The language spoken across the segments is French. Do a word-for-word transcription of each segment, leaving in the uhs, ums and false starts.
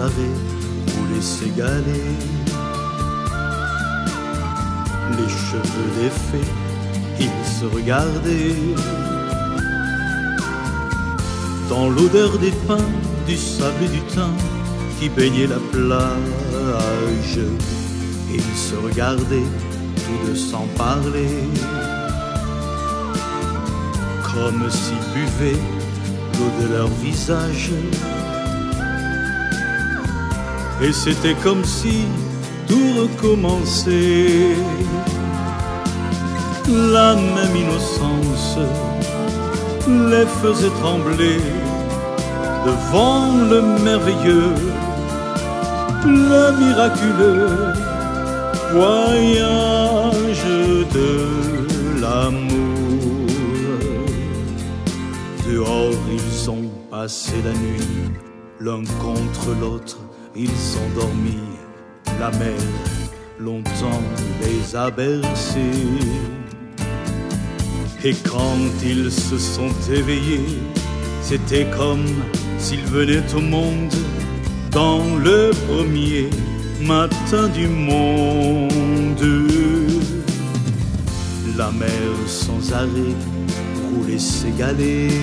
arrêt roulaient s'égaler. Les cheveux défaits, ils se regardaient. Dans l'odeur des pins, du sable et du thym qui baignait la plage, ils se regardaient tous deux sans parler, comme s'ils buvaient l'eau de leur visage. Et c'était comme si tout recommençait, la même innocence les faisait trembler devant le merveilleux, le miraculeux voyage de l'amour. Dehors ils ont passé la nuit, l'un contre l'autre, ils ont dormi. La mer longtemps les a bercés. Et quand ils se sont éveillés, c'était comme s'ils venaient au monde dans le premier matin du monde. La mer sans arrêt roulait s'égaler.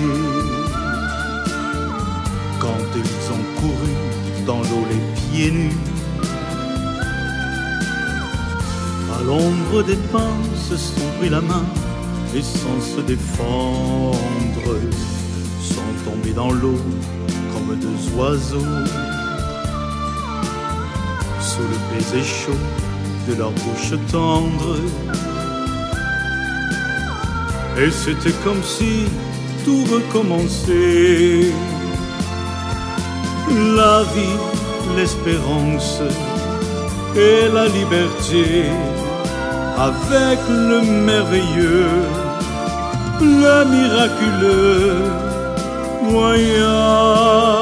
Quand ils ont couru dans l'eau les pieds nus, à l'ombre des pins se sont pris la main et sans se défendre, sont tombés dans l'eau comme deux oiseaux, sous le baiser chaud de leur bouche tendre. Et c'était comme si tout recommençait, la vie, l'espérance et la liberté, avec le merveilleux, le miraculeux voyage